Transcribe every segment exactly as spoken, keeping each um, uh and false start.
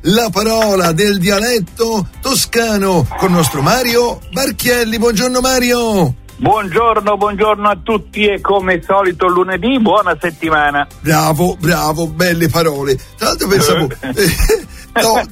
la parola del dialetto toscano con nostro Mario Barchielli. Buongiorno Mario. Buongiorno, buongiorno a tutti e come solito lunedì, buona settimana. Bravo, bravo, belle parole. Tra l'altro pensavo, eh, to,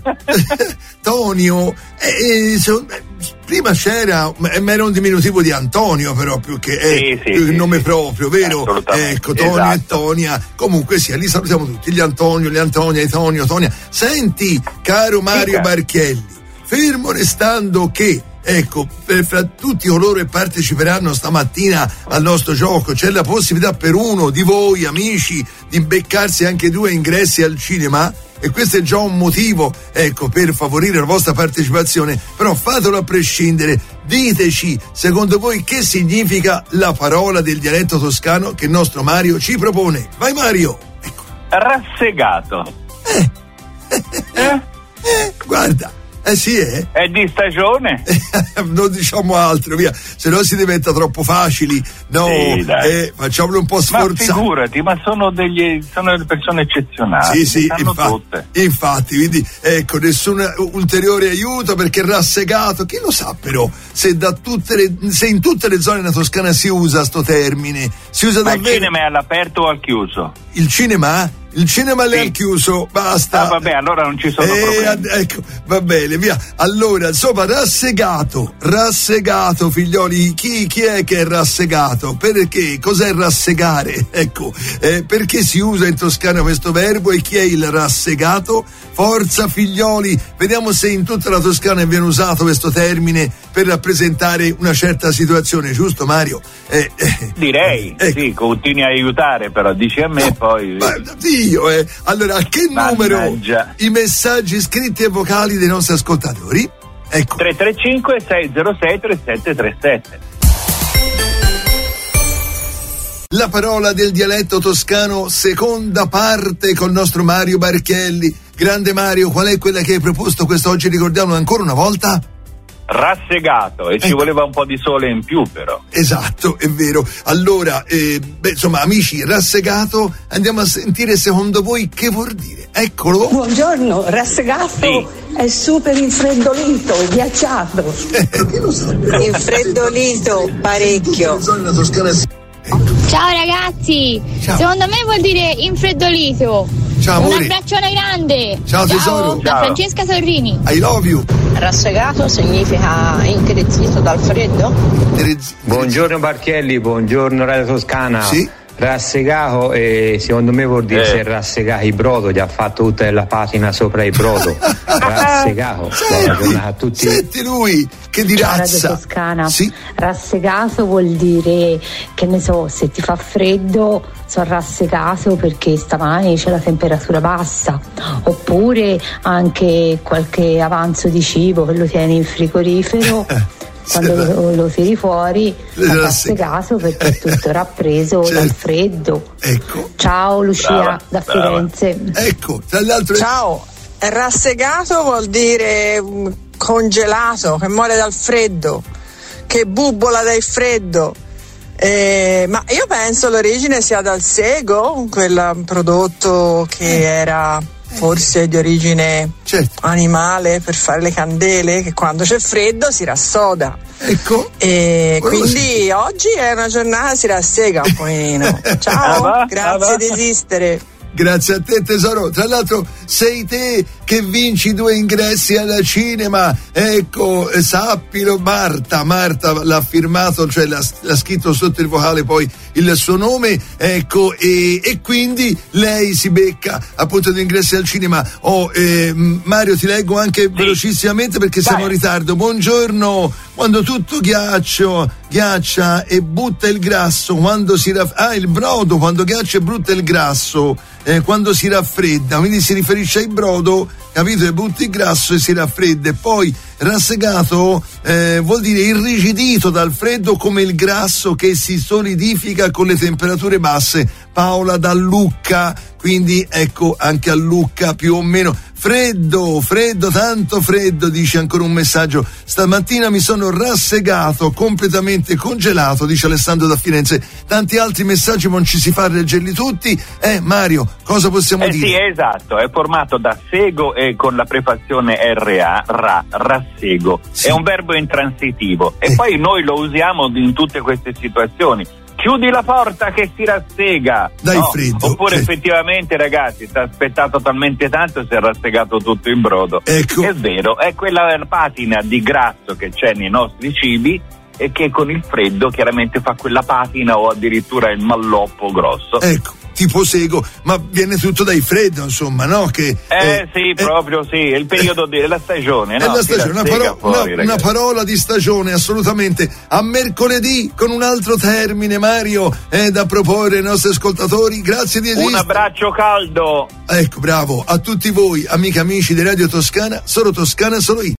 Tonio, eh, so, prima c'era, ma era un diminutivo di Antonio però più che eh, sì, sì, il sì, nome sì. proprio, vero? Ecco, Tonio esatto. E Tonia, comunque sì, li salutiamo tutti, gli Antonio, le Antonia, i Tonio, Tonia. Senti, caro Mario Dica. Barchielli, fermo restando che ecco, per, fra tutti coloro che parteciperanno stamattina al nostro gioco c'è la possibilità per uno di voi amici di beccarsi anche due ingressi al cinema, e questo è già un motivo, ecco, per favorire la vostra partecipazione. Però fatelo a prescindere, diteci secondo voi che significa la parola del dialetto toscano che il nostro Mario ci propone. Vai Mario. Ecco. Rassegato. eh. eh? eh guarda, eh sì, eh? È di stagione? Non diciamo altro, via, se no si diventa troppo facili. No, sì, eh, facciamolo un po' sforzare. Ma figurati, ma sono degli sono delle persone eccezionali. Sì, sì, infatti, infatti, quindi ecco, nessun ulteriore aiuto perché rassegato, chi lo sa però se da tutte le se in tutte le zone della Toscana si usa sto termine. Si usa ma davvero. Il cinema è all'aperto o al chiuso? Il cinema? Il cinema sì. L'è al chiuso, basta. Ah, vabbè, allora non ci sono eh, problemi. Ecco, va bene, via. Allora, insomma, rassegato, rassegato, figlioli. Chi, chi è che è rassegato? Perché? Cos'è rassegare? Ecco, eh, perché si usa in Toscana questo verbo e chi è il rassegato? Forza, figlioli, vediamo se in tutta la Toscana viene usato questo termine per rappresentare una certa situazione, giusto Mario? Eh, eh, Direi, ecco. Sì, continui a aiutare, però dici a me no, poi... Ma, Dio, eh. Allora, a che Mannaggia. numero i messaggi scritti e vocali dei nostri ascoltatori? Ecco. tre tre cinque sei zero sei tre sette tre sette. La parola del dialetto toscano, seconda parte col nostro Mario Barchielli. Grande Mario, qual è quella che hai proposto quest'oggi? Ricordiamolo ancora una volta. Rassegato, e ecco. Ci voleva un po' di sole in più però. Esatto, è vero. Allora, eh, beh, insomma, amici, rassegato, andiamo a sentire secondo voi che vuol dire. Eccolo. Buongiorno, rassegato sì. È super infreddolito, ghiacciato. Infreddolito parecchio. Ciao ragazzi, Ciao. Secondo me vuol dire infreddolito. Ciao, un abbraccione grande. Ciao, Ciao tesoro. Da Ciao. Francesca Sorrini. I love you. Rassegato significa increzzito dal freddo? Buongiorno Barchielli, buongiorno Radio Toscana. Sì. Rassegato, e secondo me vuol dire eh. se rassegato il brodo, gli ha fatto tutta la patina sopra il brodo. Rassegato. Buona giornata a tutti. Senti lui che di Ciao, razza. Radio Toscana. Sì. Rassegato vuol dire, che ne so, se ti fa freddo sono rassegato perché stamani c'è la temperatura bassa, oppure anche qualche avanzo di cibo che lo tieni in frigorifero. Quando lo, lo tiri fuori è rassegato perché è tutto rappreso certo. Dal freddo. Ecco. Ciao Lucia brava, da brava. Firenze. Ecco, tra l'altro. Ciao, rassegato vuol dire congelato, che muore dal freddo, che bubola dal freddo. Eh, ma io penso l'origine sia dal sego, quel prodotto che era forse di origine certo. animale per fare le candele, che quando c'è freddo si rassoda. Ecco. E Quello quindi sì. oggi è una giornata, si rassega un pochino. Ciao, ah, grazie ah, di esistere. Grazie a te tesoro, tra l'altro sei te che vinci due ingressi al cinema, ecco, sappilo. Marta, Marta l'ha firmato, cioè l'ha, l'ha scritto sotto il vocale poi il suo nome, ecco, e, e quindi lei si becca appunto due ingressi al cinema. Oh, eh, Mario, ti leggo anche sì. velocissimamente perché Vai. siamo in ritardo. Buongiorno, quando tutto ghiaccio ghiaccia e butta il grasso, quando si raff- ah il brodo quando ghiaccia e butta il grasso, eh, quando si raffredda, quindi si riferisce al brodo, capito? E butti il grasso e si raffredda. E poi rassegato eh, vuol dire irrigidito dal freddo come il grasso che si solidifica con le temperature basse. Paola da Lucca, quindi ecco anche a Lucca più o meno. Freddo, freddo, tanto freddo, dice ancora un messaggio. Stamattina mi sono rassegato, completamente congelato, dice Alessandro da Firenze. Tanti altri messaggi, ma non ci si fa leggerli tutti. Eh, Mario, cosa possiamo eh dire? Sì, esatto, è formato da sego e con la prefazione R A, ra, rassego. Sì. È un verbo intransitivo e eh. poi noi lo usiamo in tutte queste situazioni. Chiudi la porta che si rassega. Dai, no? freddo. Oppure sì. effettivamente, ragazzi, si è aspettato talmente tanto, si è rassegato tutto in brodo. Ecco. È vero, è quella patina di grasso che c'è nei nostri cibi e che con il freddo chiaramente fa quella patina o addirittura il malloppo grosso. Ecco. Tipo sego, ma viene tutto dai freddo, insomma, no? Che, eh, eh sì, eh, proprio sì, è il periodo della stagione, no? È la stagione, una, paro- fuori, una, una parola di stagione, assolutamente. A mercoledì con un altro termine, Mario, eh, da proporre ai nostri ascoltatori. Grazie di esistere. Un abbraccio caldo. Ecco, bravo, a tutti voi, amiche e amici di Radio Toscana, solo Toscana, solo io.